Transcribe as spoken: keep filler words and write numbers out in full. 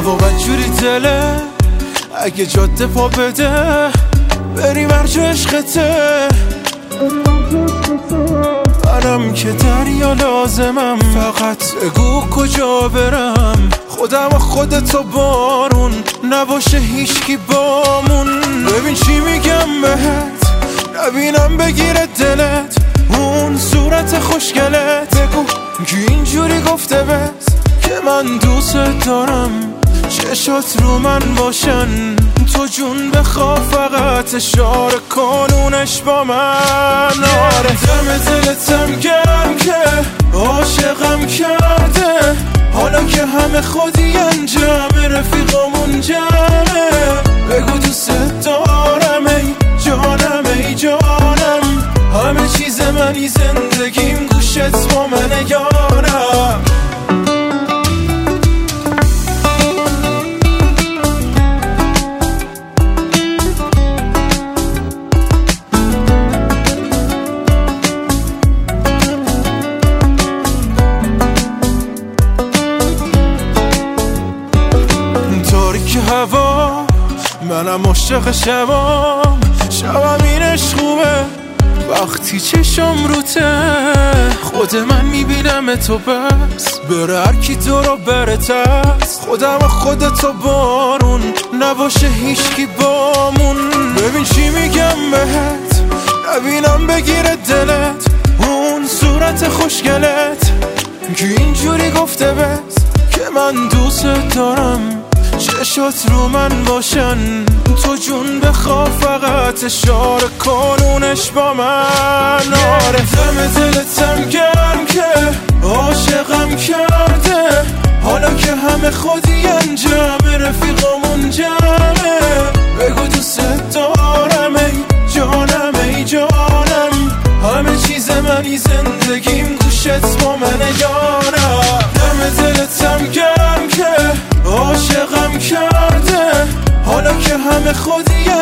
هوا بدجوری دله، اگه جاده پا بده بریم هرجا عشقته. منم که دریا لازمم، فقط بگو کجا برم. خودم و خودتو بارون، نباشه هیچکی بامون. ببین چی میگم بهت، نبینم بگیره دلت اون صورت خوشگلت. بگو که اینجوری گفته بس که من دوست دارم، چشات رو من باشن. تو جون بخوا فقط اشاره کنونش با من. آره دم دلتم گرم که عاشقم کرده، حالا که همه خودی انجام رفیقامون جمعه. بگو دوست دارم ای جانم ای جانم، همه چیز منی زندگیم گوشت با منه یارم. تاریک هوا منم عاشق شبام، شبم اینش خوبه وقتی چشم روته. خود من میبینم تو بس، بره هر کی تو رو بره تست. خودم و خودتو بارون، نباشه هیچکی بامون. ببین چی میگم بهت، نبینم بگیره دلت اون صورت خوشگلت. که اینجوری گفته بس که من دوست دارم، چشات رو من باشن. تو جون بخوا فقط اشاره کنونش با من. آره دم دلتم گرم که عاشقم کرده، حالا که همه خودی انجام رفیقامون جمعه. بگو دوست دارم ای جانم ای جانم، همه چیز منی زندگیم گوشت با منه یارم. دم دلتم گرم که عاشقم کرده، حالا که همه خودی